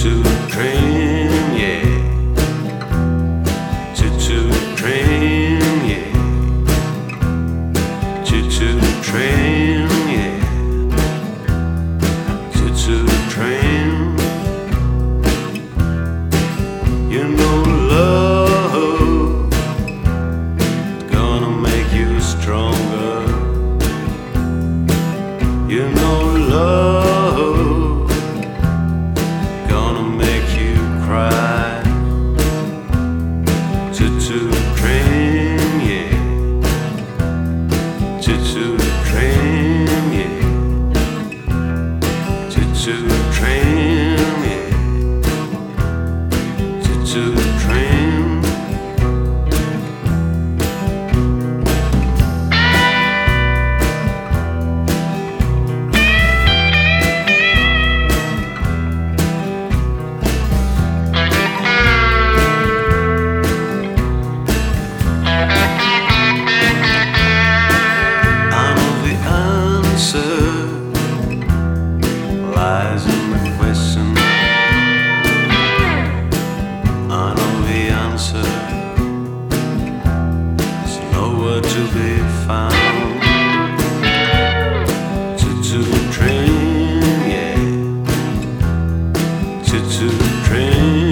Choo-choo train, yeah. Choo-choo train, yeah. Choo-choo train, yeah. Choo-choo train. You know love is gonna make you stronger. You know love gonna make you cry. Choo-choo train, yeah. Choo-choo train, yeah. Choo-choo train, yeah. Choo-choo train. Lies in the question. I know the answer. There's nowhere to be found. Choo-choo train, yeah. Choo-choo train.